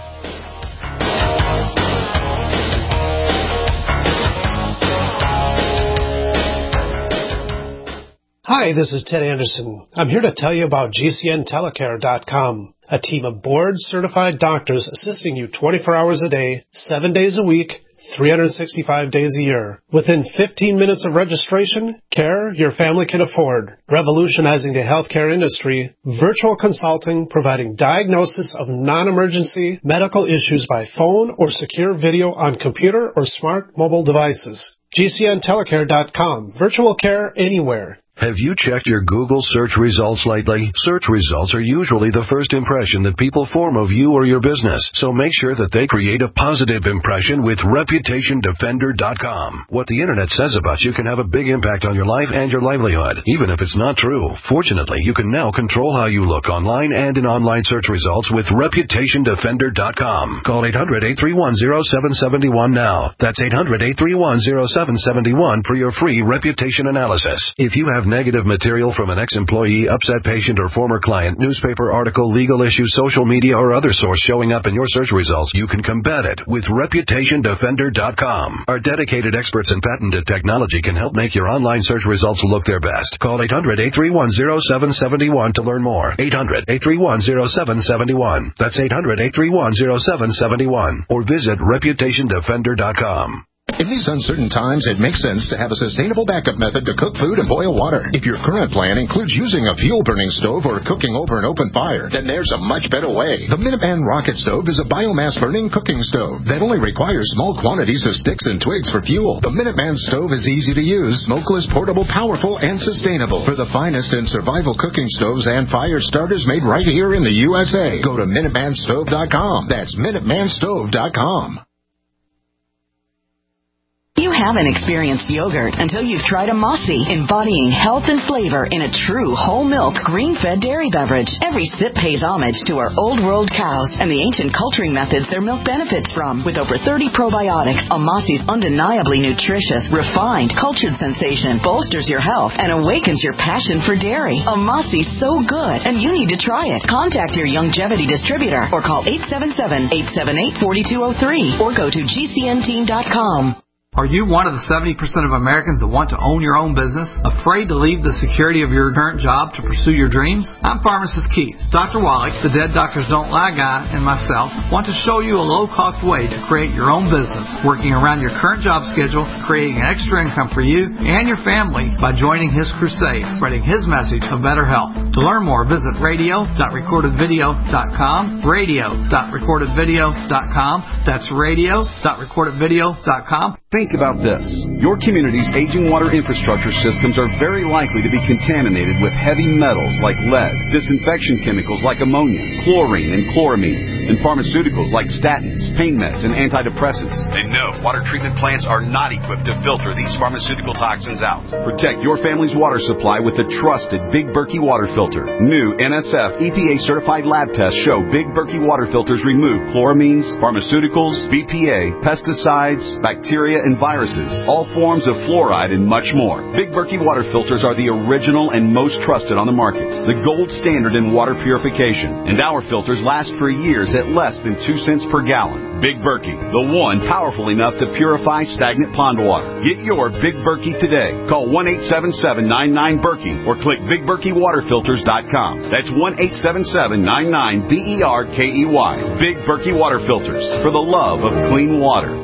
V: Hi, this is Ted Anderson. I'm here to tell you about G C N telecare dot com, a team of board-certified doctors assisting you twenty-four hours a day, seven days a week, three hundred sixty-five days a year. Within fifteen minutes of registration, care your family can afford. Revolutionizing the healthcare industry, virtual consulting providing diagnosis of non-emergency medical issues by phone or secure video on computer or smart mobile devices. G C N telecare dot com. Virtual care anywhere.
P: Have you checked your Google search results lately? Search results are usually the first impression that people form of you or your business, so make sure that they create a positive impression with reputation defender dot com. What the internet says about you can have a big impact on your life and your livelihood, even if it's not true. Fortunately, you can now control how you look online and in online search results with reputation defender dot com. Call eight hundred, eight three one, zero seven seven one now. That's eight hundred, eight three one, zero seven seven one for your free reputation analysis. If you have negative material from an ex-employee, upset patient, or former client, newspaper article, legal issue, social media, or other source showing up in your search results, you can combat it with reputation defender dot com. Our dedicated experts in patented technology can help make your online search results look their best. Call eight hundred, eight three one, zero seven seven one to learn more. eight hundred, eight three one, zero seven seven one. That's eight hundred, eight three one, zero seven seven one. Or visit reputation defender dot com.
B: In these uncertain times, it makes sense to have a sustainable backup method to cook food and boil water. If your current plan includes using a fuel-burning stove or cooking over an open fire, then there's a much better way. The Minuteman Rocket Stove is a biomass-burning cooking stove that only requires small quantities of sticks and twigs for fuel. The Minuteman Stove is easy to use, smokeless, portable, powerful, and sustainable. For the finest in survival cooking stoves and fire starters made right here in the U S A, go to Minuteman Stove dot com. That's Minuteman Stove dot com.
A: You haven't experienced yogurt until you've tried a Mossy, embodying health and flavor in a true whole milk, green-fed dairy beverage. Every sip pays homage to our old world cows and the ancient culturing methods their milk benefits from. With over thirty probiotics, a Mossy's undeniably nutritious, refined, cultured sensation bolsters your health and awakens your passion for dairy. A Mossy's so good, and you need to try it. Contact your Youngevity distributor or call eight seven seven, eight seven eight, four two zero three or go to G C N team dot com.
D: Are you one of the seventy percent of Americans that want to own your own business? Afraid to leave the security of your current job to pursue your dreams? I'm Pharmacist Keith. Doctor Wallach, the Dead Doctors Don't Lie guy, and myself want to show you a low-cost way to create your own business, working around your current job schedule, creating an extra income for you and your family by joining his crusade, spreading his message of better health. To learn more, visit radio dot recorded video dot com, radio dot recorded video dot com. That's radio dot recorded video dot com.
E: Think about this. Your community's aging water infrastructure systems are very likely to be contaminated with heavy metals like lead, disinfection chemicals like ammonia, chlorine and chloramines, and pharmaceuticals like statins, pain meds, and antidepressants. And no, water treatment plants are not equipped to filter these pharmaceutical toxins out. Protect your family's water supply with the trusted Big Berkey water filter. New N S F E P A certified lab tests show Big Berkey water filters remove chloramines, pharmaceuticals, B P A, pesticides, bacteria, and viruses, all forms of fluoride, and much more. Big Berkey water filters are the original and most trusted on the market, the gold standard in water purification, and our filters last for years at less than two cents per gallon. Big Berkey, the one powerful enough to purify stagnant pond water. Get your Big Berkey today. Call one eight seven seven, nine nine, Berkey or click big berkey water filters dot com. That's one eight seven seven, nine nine, B E R K E Y. Big Berkey water filters, for the love of clean water.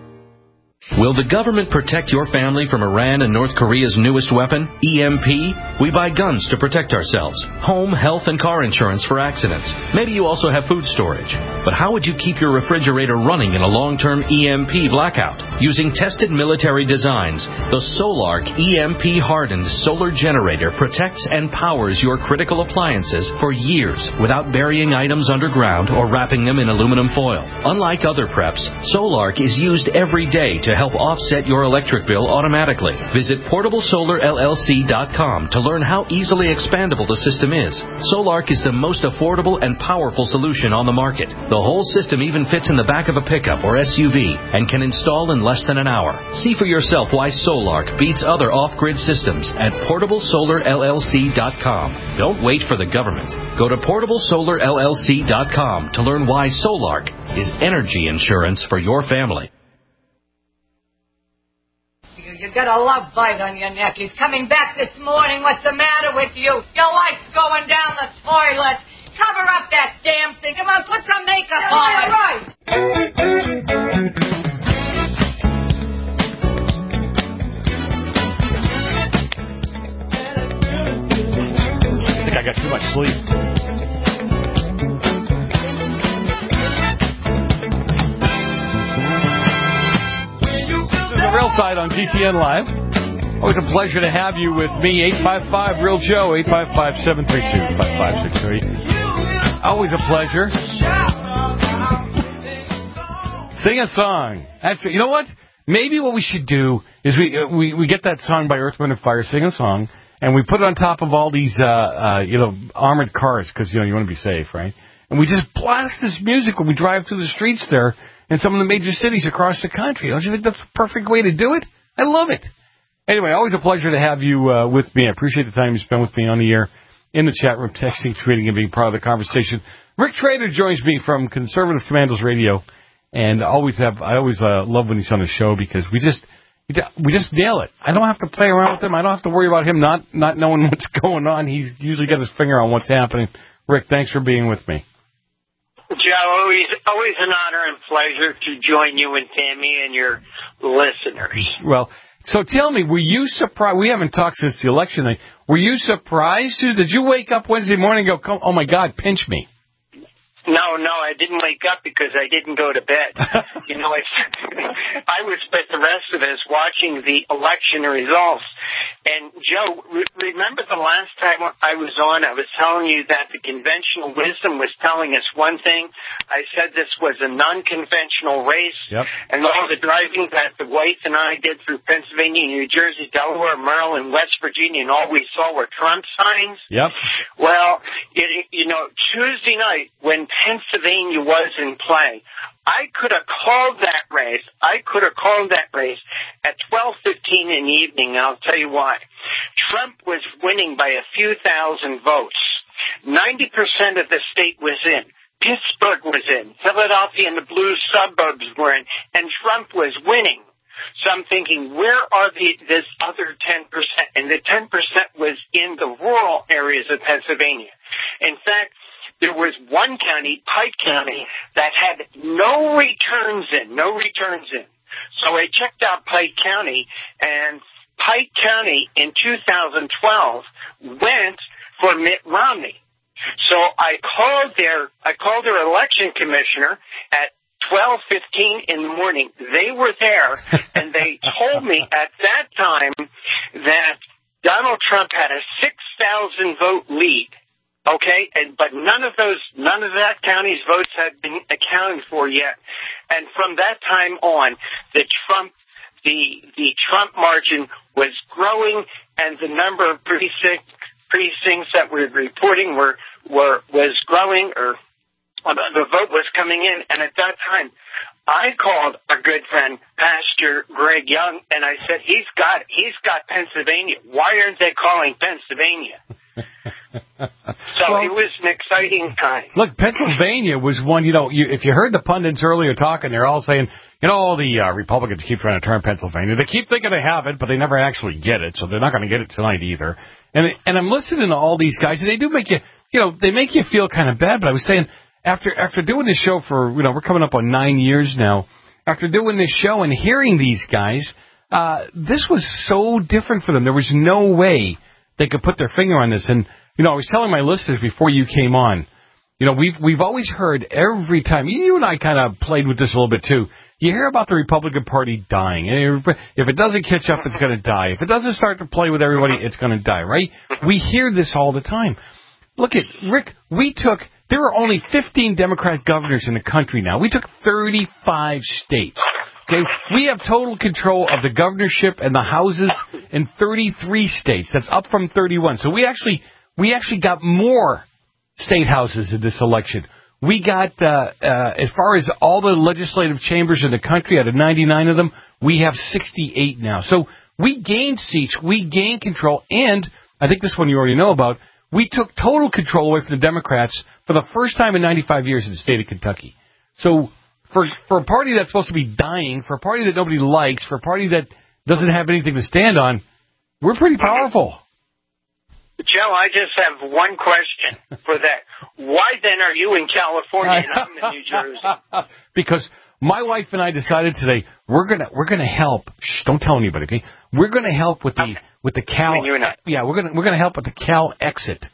F: Will the government protect your family from Iran and North Korea's newest weapon, E M P? We buy guns to protect ourselves, home, health, and car insurance for accidents. Maybe you also have food storage. But how would you keep your refrigerator running in a long-term E M P blackout? Using tested military designs, the Solark E M P-hardened solar generator protects and powers your critical appliances for years without burying items underground or wrapping them in aluminum foil. Unlike other preps, Solark is used every day to help offset your electric bill automatically. Visit portable solar L L C dot com to learn how easily expandable the system is. Solark is the most affordable and powerful solution on the market. The whole system even fits in the back of a pickup or S U V and can install in less than an hour. See for yourself why Solark beats other off-grid systems at portable solar L L C dot com. Don't wait for the government. Go to portable solar L L C dot com to learn why Solark is energy insurance for your family.
X: You got a love bite on your neck. He's coming back this morning. What's the matter with you? Your life's going down the toilet. Cover up that damn thing. Come on, put some makeup on it. Right.
H: I think I got too much sleep. Real Side on G C N Live. Always a pleasure to have you with me. eight five five Real Joe, eight five five, seven three two, five five six three. Always a pleasure. Sing a song. That's, you know what? Maybe what we should do is we uh, we we get that song by Earth, Wind and Fire, Sing a Song, and we put it on top of all these uh, uh, you know armored cars because you know you want to be safe, right? And we just blast this music when we drive through the streets there in some of the major cities across the country. Don't you think that's the perfect way to do it? I love it. Anyway, always a pleasure to have you uh, with me. I appreciate the time you spend with me on the air, in the chat room, texting, tweeting, and being part of the conversation. Rick Trader joins me from Conservative Commandos Radio, and always have I always uh, love when he's on the show because we just we just nail it. I don't have to play around with him. I don't have to worry about him not not knowing what's going on. He's usually got his finger on what's happening. Rick, thanks for being with me.
Y: Joe, always, always an honor and pleasure to join you and Tammy and your listeners.
H: Well, so tell me, were you surprised? We haven't talked since the election night. Were you surprised? Did you wake up Wednesday morning and go, oh, my God, pinch me?
Y: No, no, I didn't wake up because I didn't go to bed. You know, I, I was with the rest of us watching the election results. And, Joe, re- remember the last time I was on, I was telling you that the conventional wisdom was telling us one thing. I said this was a non-conventional race.
H: Yep.
Y: And all the driving that the wife and I did through Pennsylvania, New Jersey, Delaware, Maryland, West Virginia, and all we saw were Trump signs.
H: Yep.
Y: Well, it, you know, Tuesday night when Pennsylvania was in play, I could have called that race. I could have called that race at twelve fifteen in the evening, and I'll tell you why. Trump was winning by a few thousand votes. ninety percent of the state was in. Pittsburgh was in. Philadelphia and the blue suburbs were in. And Trump was winning. So I'm thinking, where are the this other ten percent? And the ten percent was in the rural areas of Pennsylvania. In fact, there was one county, Pike County, that had no returns in, no returns in. So I checked out Pike County, and Pike County in two thousand twelve went for Mitt Romney. So I called their I called their election commissioner at twelve fifteen in the morning. They were there, and they told me at that time that Donald Trump had a six thousand vote lead. Okay, and but none of those, none of that county's votes had been accounted for yet. And from that time on, the Trump, the the Trump margin was growing, and the number of precinct, precincts that were reporting were were was growing, or the vote was coming in. And at that time, I called our good friend Pastor Greg Young, and I said, "He's got he's got Pennsylvania. Why aren't they calling Pennsylvania?" So well, it was an exciting time.
H: Look, Pennsylvania was one, you know, you, if you heard the pundits earlier talking, they're all saying, you know, all the uh, Republicans keep trying to turn Pennsylvania. They keep thinking they have it, but they never actually get it, so they're not going to get it tonight either. And and I'm listening to all these guys, and they do make you, you know, they make you feel kind of bad, but I was saying, after after doing this show for, you know, we're coming up on nine years now, after doing this show and hearing these guys, uh, this was so different for them. There was no way they could put their finger on this. And, you know, I was telling my listeners before you came on, you know, we've we've always heard every time, you and I kind of played with this a little bit too, you hear about the Republican Party dying. And if it doesn't catch up, it's going to die. If it doesn't start to play with everybody, it's going to die, right? We hear this all the time. Look at, Rick, we took, there are only fifteen Democrat governors in the country now. We took thirty-five states. Okay, we have total control of the governorship and the houses in thirty-three states. That's up from thirty-one. So we actually we actually got more state houses in this election. We got, uh, uh, as far as all the legislative chambers in the country, out of ninety-nine of them, we have sixty-eight now. So we gained seats, we gained control, and I think this one you already know about, we took total control away from the Democrats for the first time in ninety-five years in the state of Kentucky. So for for a party that's supposed to be dying, for a party that nobody likes, for a party that doesn't have anything to stand on, we're pretty powerful.
Y: Joe, I just have one question for that. Why then are you in California and I'm in New Jersey?
H: Because my wife and I decided today we're gonna we're gonna help. Shh, don't tell anybody, okay? We're gonna help with the okay. with the Cal.
Y: I mean, you and I.
H: Yeah, we're gonna we're gonna help with the Cal exit.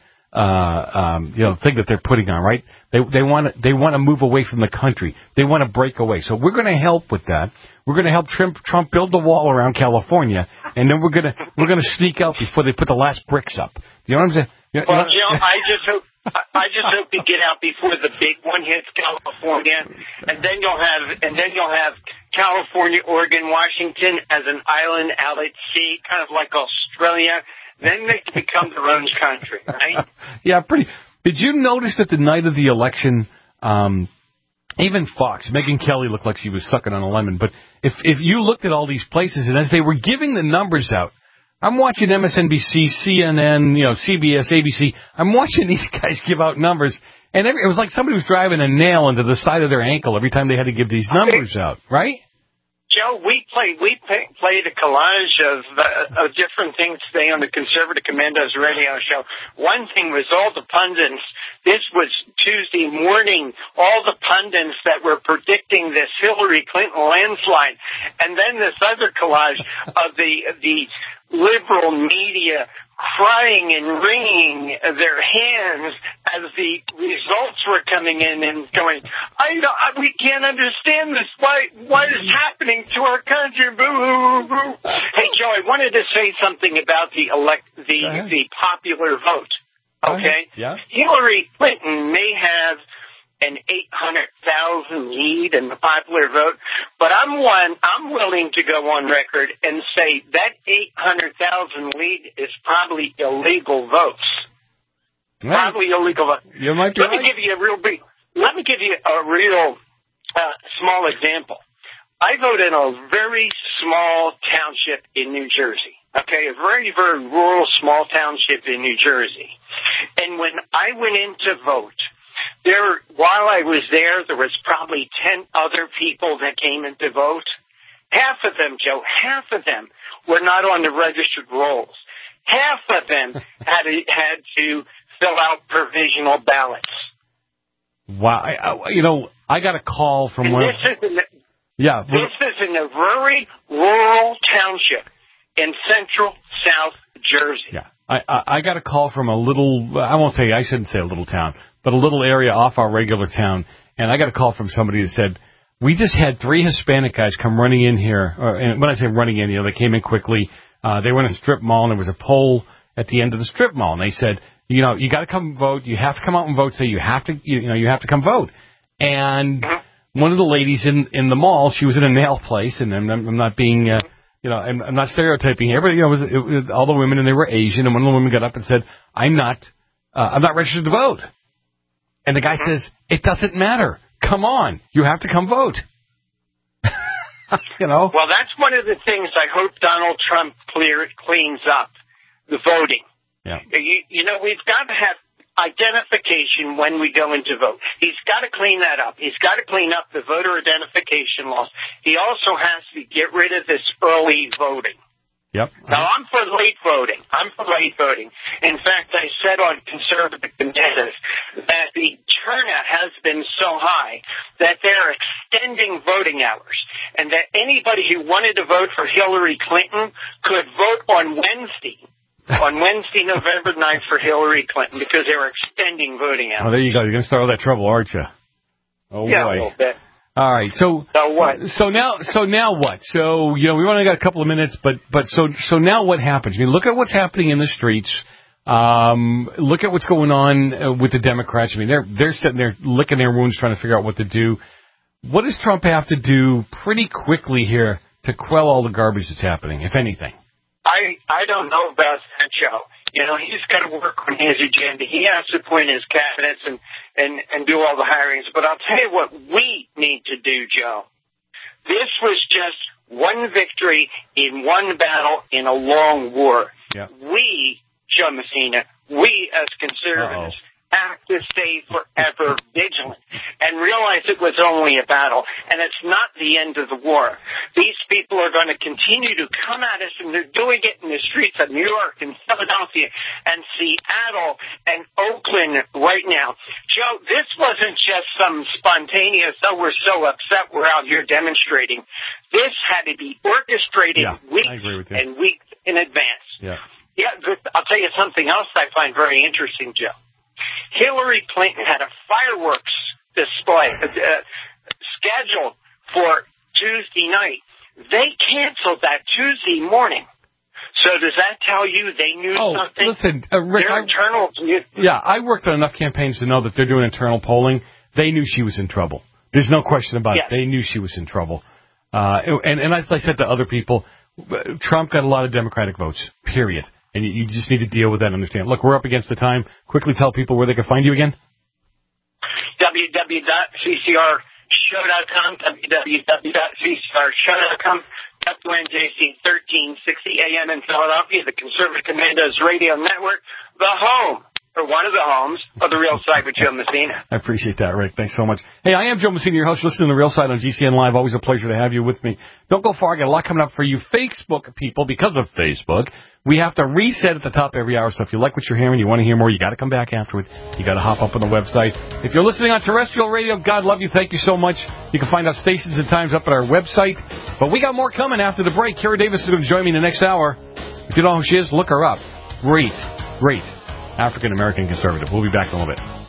H: Uh, um, you know, thing that they're putting on, right? They they want to they want to move away from the country. They want to break away. So we're going to help with that. We're going to help Trump Trump build the wall around California, and then we're gonna we're gonna sneak out before they put the last bricks up. You know what I'm saying? You know,
Y: well,
H: you know,
Y: Joe, I just hope I just hope you get out before the big one hits California, and then you'll have and then you'll have California, Oregon, Washington as an island out at sea, kind of like Australia. Then they can become their own country, right?
H: Yeah, pretty. Did you notice that the night of the election, um, even Fox, Megyn Kelly looked like she was sucking on a lemon. But if if you looked at all these places, and as they were giving the numbers out, I'm watching M S N B C, C N N, you know, C B S, A B C. I'm watching these guys give out numbers, and every, it was like somebody was driving a nail into the side of their ankle every time they had to give these numbers out, right?
Y: Joe, we played we play, played a collage of, uh, of different things today on the Conservative Commandos radio show. One thing was all the pundits. This was Tuesday morning. All the pundits that were predicting this Hillary Clinton landslide, and then this other collage of the the liberal media crying and wringing their hands as the results were coming in and going, I don't, I, we can't understand this. Why, what is happening to our country? Boo, boo, boo. Hey, Joe, I wanted to say something about the elect, the, the popular vote. Okay?
H: Yeah.
Y: Hillary Clinton may have an eight hundred thousand lead in the popular vote, but I'm one, I'm willing to go on record and say that eight hundred thousand lead is probably illegal votes.
H: Right.
Y: Probably illegal votes.
H: You might be
Y: Let
H: right.
Y: me give you a real big, let me give you a real uh, small example. I vote in a very small township in New Jersey. Okay, a very, very rural small township in New Jersey. And when I went in to vote, There, while I was there, there was probably ten other people that came in to vote. Half of them, Joe, half of them were not on the registered rolls. Half of them had to, had to fill out provisional ballots.
H: Wow. I, I, you know, I got a call from
Y: and
H: one.
Y: This is in the,
H: yeah.
Y: This is in a very rural township in central South Jersey.
H: Yeah. I, I, I got a call from a little, I won't say, I shouldn't say a little town, but a little area off our regular town. And I got a call from somebody that said, we just had three Hispanic guys come running in here. Or, and when I say running in, you know, they came in quickly. Uh, they were in a strip mall, and there was a poll at the end of the strip mall. And they said, you know, you got to come vote. You have to come out and vote. So you have to, you, you know, you have to come vote. And one of the ladies in, in the mall, she was in a nail place, and I'm, I'm not being, uh, you know, I'm, I'm not stereotyping here, but, you know, it was, it was all the women, and they were Asian, and one of the women got up and said, I'm not, uh, I'm not registered to vote. And the guy says, it doesn't matter. Come on. You have to come vote. You know?
Y: Well, that's one of the things I hope Donald Trump clear, cleans up, the voting.
H: Yeah.
Y: You, you know, we've got to have identification when we go into vote. He's got to clean that up. He's got to clean up the voter identification laws. He also has to get rid of this early voting.
H: Yep.
Y: Now, I'm for late voting. I'm for late voting. In fact, I said on Conservative Consensus that the turnout has been so high that they're extending voting hours, and that anybody who wanted to vote for Hillary Clinton could vote on Wednesday, on Wednesday, November ninth for Hillary Clinton, because they were extending voting hours.
H: Oh, there you go. You're going to start all that trouble, aren't you? Oh,
Y: yeah,
H: boy.
Y: a little bit.
H: All right, so
Y: so what?
H: So now, so now what? So you know, we've only got a couple of minutes, but but so so now what happens? I mean, look at what's happening in the streets. Um, look at what's going on uh, with the Democrats. I mean, they're they're sitting there licking their wounds, trying to figure out what to do. What does Trump have to do pretty quickly here to quell all the garbage that's happening, if anything?
Y: I I don't know about that, Joe. You know, he's got to work on his agenda. He has to appoint his cabinets and, and, and do all the hirings. But I'll tell you what we need to do, Joe. This was just one victory in one battle in a long war.
H: Yeah.
Y: We, Joe Messina, we as conservatives
H: Uh-oh.
Y: have to stay forever vigilant and realize it was only a battle, and it's not the end of the war. These people are going to continue to come at us, and they're doing it in the streets of New York and Philadelphia and Seattle and Oakland right now. Joe, this wasn't just some spontaneous, oh, we're so upset we're out here demonstrating. This had to be orchestrated
H: yeah,
Y: weeks and weeks in advance.
H: Yeah.
Y: Yeah, I'll tell you something else I find very interesting, Joe. Hillary Clinton had a fireworks display uh, scheduled for Tuesday night. They canceled that Tuesday morning. So does that tell you they knew
H: oh,
Y: something?
H: Listen, uh, Rick,
Y: Their
H: I,
Y: internal...
H: yeah, I worked on enough campaigns to know that they're doing internal polling. They knew she was in trouble. There's no question about
Y: yes.
H: it. They knew she was in trouble. Uh, and, and as I said to other people, Trump got a lot of Democratic votes, period. And you, you just need to deal with that and understand. Look, we're up against the time. Quickly tell people where they can find you again.
Y: w w w dot c c r show dot com, w w w dot c c r show dot com, W N J C thirteen sixty A M in Philadelphia, the Conservative Commandos Radio Network, the home, or one of the homes, of The Real Side with Joe Messina.
H: I appreciate that, Rick. Thanks so much. Hey, I am Joe Messina, your host. Listening to The Real Side on G C N Live. Always a pleasure to have you with me. Don't go far. I got a lot coming up for you Facebook people. Because of Facebook, we have to reset at the top every hour. So if you like what you're hearing, you want to hear more, you got to come back afterward. You got to hop up on the website. If you're listening on terrestrial radio, God love you. Thank you so much. You can find out stations and times up at our website. But we got more coming after the break. Kara Davis is going to join me in the next hour. If you don't know who she is, look her up. Great, great African-American conservative. We'll be back in a little bit.